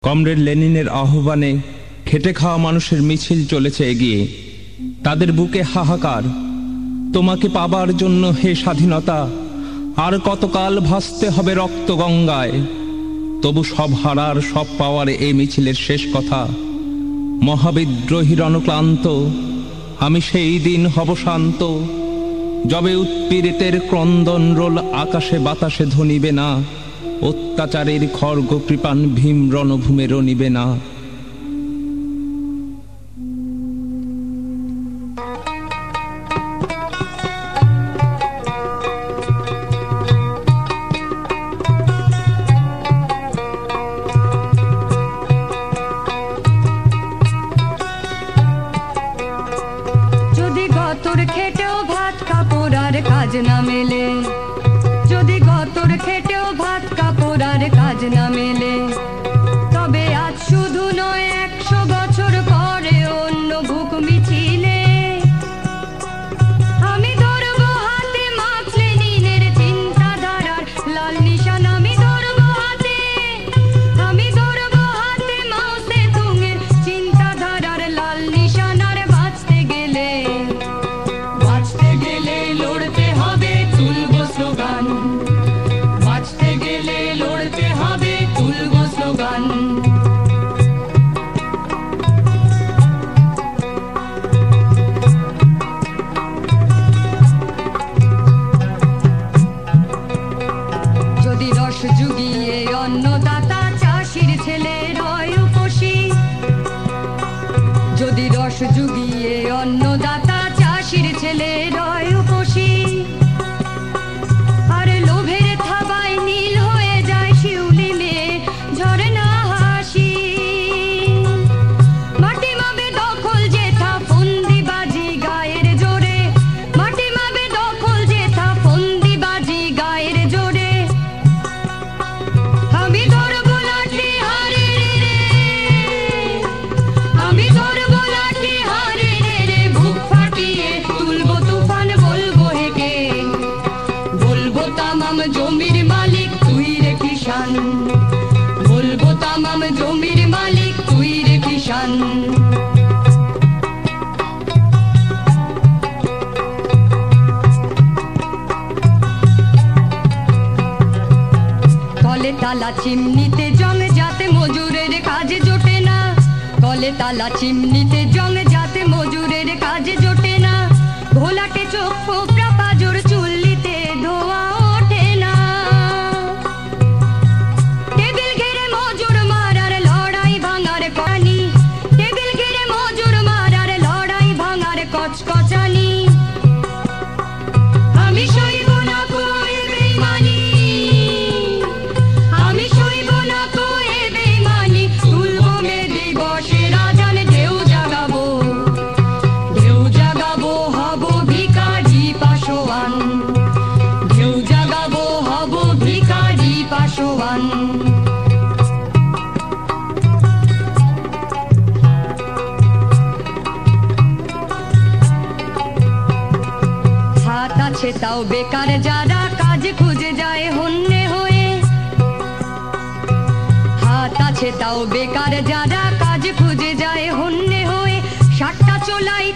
Comrade লেনিনের আহ্বানে খেটে খাওয়া মানুষের মিছিল চলেছে এগিয়ে। তাদের বুকে হাহাকার, তোমাকে পাবার জন্য হে স্বাধীনতা আর কতকাল ভাসতে হবে রক্ত গঙ্গায়। তবু সব হারার সব পাওয়ার এই মিছিলের শেষ কথা, মহাবিদ্রোহীর অনুক্লান্ত আমি সেই দিন হব শান্ত, যবে উৎপীড়িতের ক্রন্দন রোল আকাশে বাতাসে ধ্বনিবে না, অত্যাচারের খড়গ কৃপাণ ভীম রণভূমে রনিবে না। যদি গতর খেটেও ভাত কাপড় আর কাজ না মেলে, যদি গতর খেটেও ভাত কাপড় আর কাজ না মেলে, তবে আজ শুধু নয় 100 বছর পরে অন্য বুক মিছিলে আমি ধরবো হাতে মার্কস লেনিনের চিন্তাধারার লাল নিশান, আমি ধরবো হাতে, আমি ধরবো হাতে মাও সে তুঙের চিন্তাধারার লাল নিশান। আর বাঁচতে গেলে লড়তে হবে তুলবো স্লোগান, বাঁচতে গেলে লড়তে হবে তুলবো স্লোগান। যদি রস জুগিয়ে অন্নদাতা চাষির ছেলের হয় উপসী, যদি রস জুগিয়ে অন্নদাতা চাষির ছেলের হয় উপসী, আর লোভের থাবায় নীল হয়ে যায় শিউলি মেয়ে ঝরে না হাসি, মাটি মাবে দখল যেথা ফন্দিবাজি গায়ের জোরে, মাটি মাবে দখল যেথা ফন্দিবাজি গায়ের জোরে, আমি ধরবো লাঠি হারে রে, আমি ধরবো লাঠি হারে রে, বুক ফাটিয়ে তুলবো তুফান বলবো হেকে, বলবো তামাম জমির মালিক তুই রে কিষান, বলবো তামাম জমির মালিক তুই রে কিষান। কলে তালা চিমনিতে জং যাতে মজুরের কাজে জোটে না, কলে তালা চিমনিতে জং যাতে মজুরের কাজে জোটে না, ঘোলাটে চোখ ফোকরা পাজর চুল্লিতে ধোয়া ওঠে না, টেবিল ঘিরে মজুর মারার লড়াই ভাঙার কানি, টেবিল ঘিরে মজুর মারার লড়াই ভাঙার কচকচানি, আমি সইব না কোই বেইমানি, আমি সইব না কোই বেইমানি, তুলবো মে দিবসের আজান, ঢেউ জাগাবো হব ভিখারি পাশোয়ান, ঢেউ জাগাবো হব ভিখারি পাশোয়ান। হাত আছে তাও বেকার যারা কাজ খুঁজে যায় হন্যে হয়ে, হাত আছে তাও বেকার যারা কাজ খুঁজে যায় হন্যে হয়ে, 60টা চোলাই